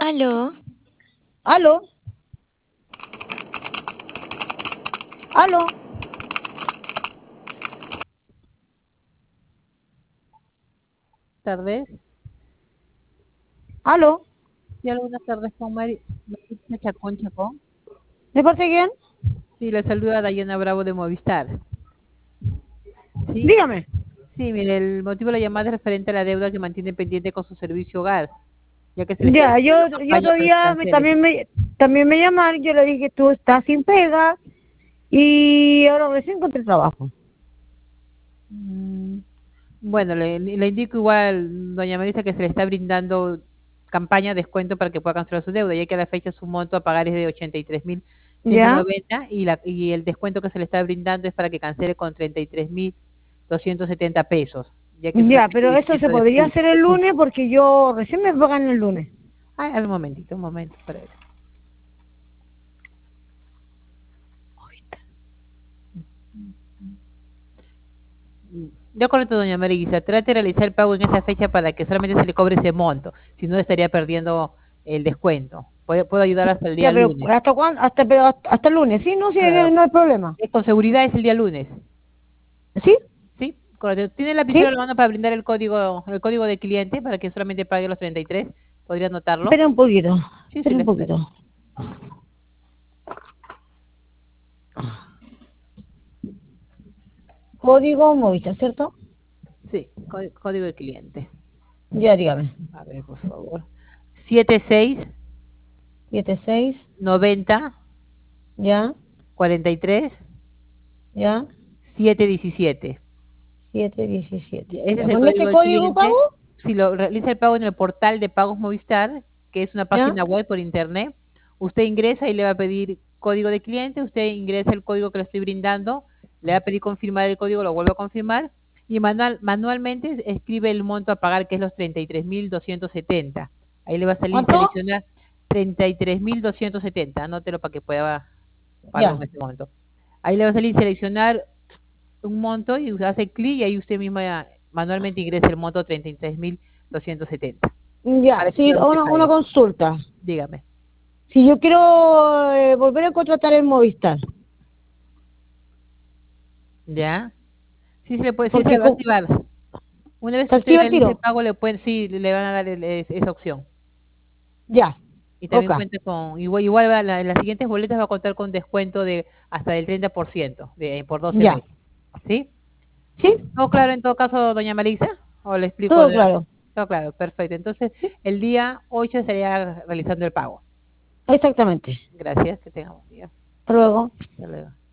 Aló, Aló, aló, Tardes. aló. Sí, algunas tardes con Marisa Chacón Chacón. ¿De parte de quién? Sí, le saluda Dayana Bravo de Movistar. Sí, Dígame. sí, mire, el motivo de la llamada es referente a la deuda que mantiene pendiente con su servicio hogar, ya que se le está Ya, yo, haciendo una yo campaña para que todavía cancele. también me llamaron, yo le dije que tú estás sin pega y ahora recién encontré trabajo. Mm, Bueno, le indico igual, doña Marisa, que se le está brindando campaña de descuento para que pueda cancelar su deuda, ya que a la fecha su monto a pagar es de 83.190 ¿Ya? y el descuento que se le está brindando es para que cancele con 33.270 pesos, ya que Ya, solamente pero el eso se 10% de podría julio. hacer el lunes porque yo recién me pagan el lunes. Ay, a ver, un momento, para ver. De acuerdo, doña Marisa, trate de realizar el pago en esa fecha para que solamente se le cobre ese monto, si no estaría perdiendo el descuento. Puedo ayudar hasta el día Ya, pero lunes. ¿hasta cuándo? Hasta el lunes, ¿sí? No, sí, Claro. no hay problema. Con seguridad es el día lunes. ¿Sí? ¿Sí? Correcto. ¿Tiene el lapicero ¿Sí? a la mano para brindar el código de cliente para que solamente pague los 33? ¿Podría anotarlo? Espera un poquito, Sí, sí, espera le un espero. poquito. Código Movistar, ¿cierto? Sí, código de cliente. Ya, dígame. A ver, por favor. 76 76, 90 ya, 43 ya, 717. 717. Ese es Ya, el ¿con ese código del código pago? cliente. Si lo realiza el pago en el portal de Pagos Movistar, que es una ¿Ya? página web por internet, usted ingresa y le va a pedir código de cliente, usted ingresa el código que le estoy brindando, le va a pedir confirmar el código, lo vuelve a confirmar y manualmente escribe el monto a pagar, que es los 33.270. Ahí le va a salir ¿Cuánto? seleccionar 33.270. Anótelo para que pueda pagarlo Ya, en este monto. Ahí le va a salir seleccionar un monto y usted hace clic y ahí usted misma manualmente ingresa el monto 33.270 ya. para que Sí, solamente una pague. consulta. Dígame. Si yo quiero volver a contratar el Movistar, ¿Ya? Sí se le puede, sí se porque le va a activar. Una vez se que usted activa el realice el tiro. pago, sí, le van a dar esa opción. Ya, Y ok. también cuenta igual las siguientes boletas va a contar con descuento de hasta del 30% por 12 Ya. meses. ¿Sí? ¿Sí? ¿Todo claro en todo caso, doña Marisa? ¿O le explico Todo nuevamente? claro. Todo claro, perfecto. Entonces, ¿Sí? el día 8 estaría realizando el pago. Exactamente. Gracias, que tengamos día. Hasta luego. Hasta luego.